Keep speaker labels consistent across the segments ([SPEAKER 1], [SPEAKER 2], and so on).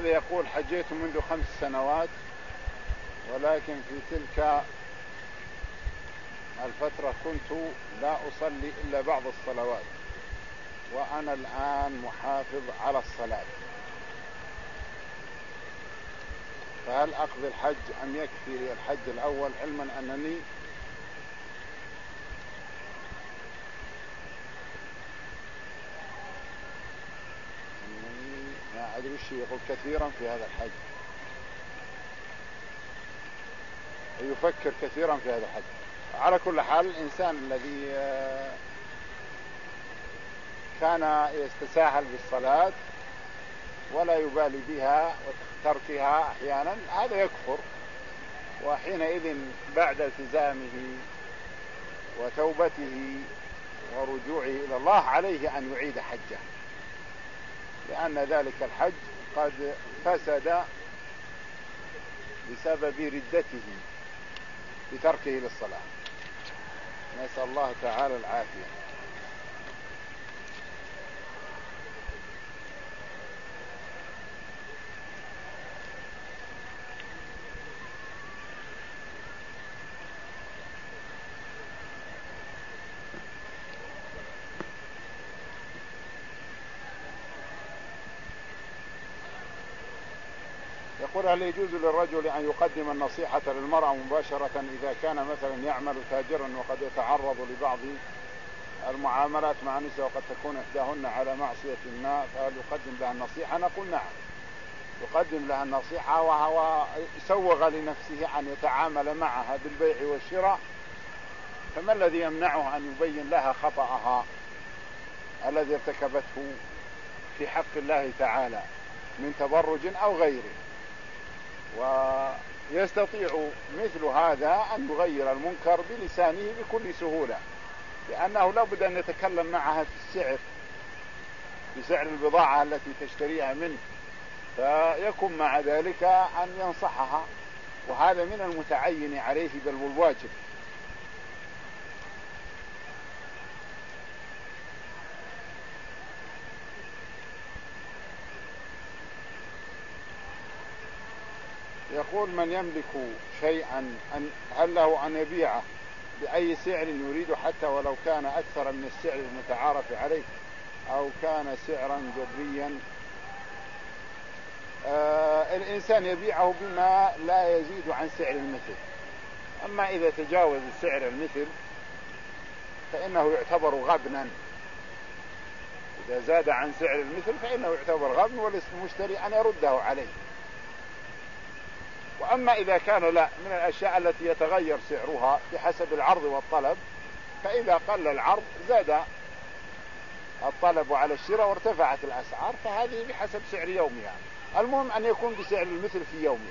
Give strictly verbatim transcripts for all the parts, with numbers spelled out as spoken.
[SPEAKER 1] هذا يقول: حجيت منذ خمس سنوات، ولكن في تلك الفترة كنت لا أصلي إلا بعض الصلوات، وأنا الآن محافظ على الصلاة، فهل أقضي الحج أم يكفي لي الحج الأول، علما أنني ما أدري وش يقول كثيرا في هذا الحج، يفكر كثيرا في هذا الحج. على كل حال، الإنسان الذي كان يستساهل بالصلاة ولا يبالي بها وتركها أحيانا، هذا يكفر، وحينئذ بعد التزامه وتوبته ورجوعه إلى الله عليه أن يعيد حجه، لأن ذلك الحج قد فسد بسبب ردته بتركه للصلاة. نسأل الله تعالى العافية. يقول: هل يجوز للرجل أن يقدم النصيحة للمرأة مباشرة إذا كان مثلا يعمل تاجرا وقد يتعرض لبعض المعاملات مع النساء وقد تكون إحداهن على معصية ما، فهل يقدم لها النصيحة؟ نقول نعم، يقدم لها النصيحة، وهو سوغ لنفسه أن يتعامل معها بالبيع والشراء، فما الذي يمنعه أن يبين لها خطأها الذي ارتكبته في حق الله تعالى من تبرج أو غيره؟ ويستطيع مثل هذا أن يغير المنكر بلسانه بكل سهولة، لأنه لابد أن يتكلم معها في السعر، بسعر البضاعة التي تشتريها منه، فيكون مع ذلك أن ينصحها، وهذا من المتعين عليه بل والواجب. يقول: من يملك شيئا هل له أن يبيعه بأي سعر يريد حتى ولو كان أكثر من السعر المتعارف عليه أو كان سعرا جبريا؟ آه الإنسان يبيعه بما لا يزيد عن سعر المثل، أما إذا تجاوز سعر المثل فإنه يعتبر غبنا، إذا زاد عن سعر المثل فإنه يعتبر غبن، وللمشتري أن يرده عليه. وأما إذا كان لا من الأشياء التي يتغير سعرها بحسب العرض والطلب، فإذا قل العرض زاد الطلب على الشراء وارتفعت الأسعار، فهذه بحسب سعر يومها، المهم أن يكون بسعر المثل في يومه.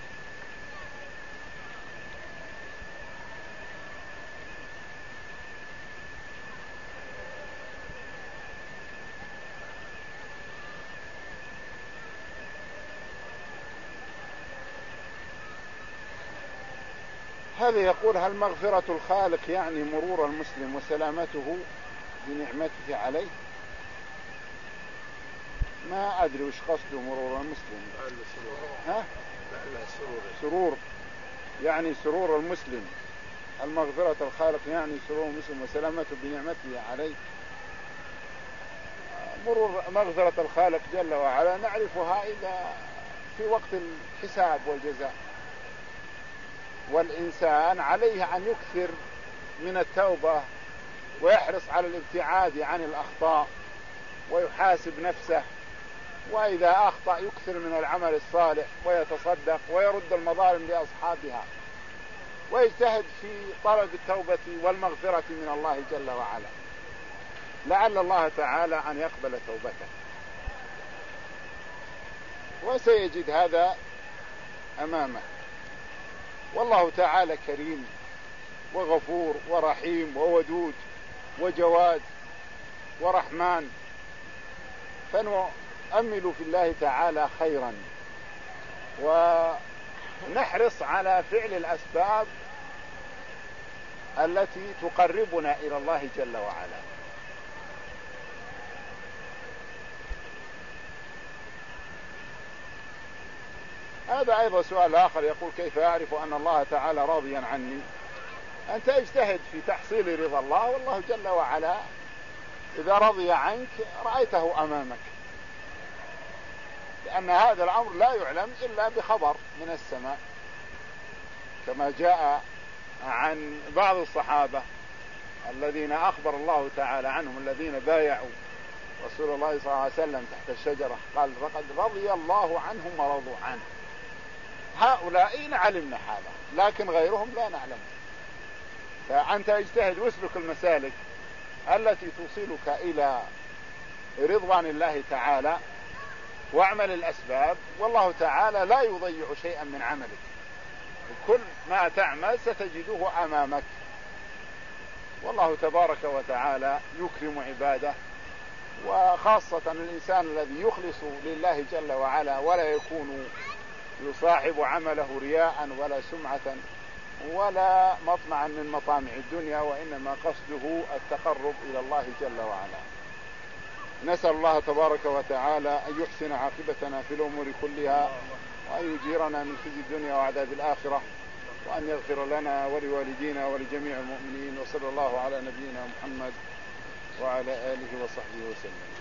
[SPEAKER 1] هذا يقول: هل مغفرة الخالق يعني مرور المسلم وسلامته بنعمته عليه؟ ما أدري وش قصده مرور المسلم. ها؟ سرور. سرور يعني سرور المسلم. المغفرة الخالق يعني سرور المسلم وسلامته بنعمته عليه. مرور مغفرة الخالق جل وعلا نعرفها إذا في وقت الحساب والجزاء، والإنسان عليه أن يكثر من التوبة ويحرص على الابتعاد عن الأخطاء ويحاسب نفسه، وإذا أخطأ يكثر من العمل الصالح ويتصدق ويرد المظالم لأصحابها ويجتهد في طلب التوبة والمغفرة من الله جل وعلا، لعل الله تعالى أن يقبل توبته، وسيجد هذا أمامه. والله تعالى كريم وغفور ورحيم وودود وجواد ورحمن، فنؤمل في الله تعالى خيرا، ونحرص على فعل الأسباب التي تقربنا إلى الله جل وعلا. هذا أيضا سؤال آخر، يقول كيف أعرف أن الله تعالى راضيا عني؟ أنت اجتهد في تحصيل رضا الله، والله جل وعلا إذا رضي عنك رأيته أمامك، لأن هذا الأمر لا يعلم إلا بخبر من السماء، كما جاء عن بعض الصحابة الذين أخبر الله تعالى عنهم الذين بايعوا رسول الله صلى الله عليه وسلم تحت الشجرة، قال فقد رضي الله عنهم ورضوا عنه. هؤلاء علمنا هذا، لكن غيرهم لا نعلم. فأنت اجتهد واسلك المسالك التي توصلك إلى رضوان الله تعالى، واعمل الأسباب، والله تعالى لا يضيع شيئا من عملك، كل ما تعمل ستجده أمامك، والله تبارك وتعالى يكرم عباده، وخاصة الإنسان الذي يخلص لله جل وعلا ولا يكون يصاحب عمله رياء ولا سمعة ولا مطمعا من مطامع الدنيا، وإنما قصده التقرب إلى الله جل وعلا. نسأل الله تبارك وتعالى أن يحسن عاقبتنا في الأمور كلها، وأن يجيرنا من خزي الدنيا وعذاب الآخرة، وأن يغفر لنا ولوالدينا ولجميع المؤمنين، وصلى الله على نبينا محمد وعلى آله وصحبه وسلم.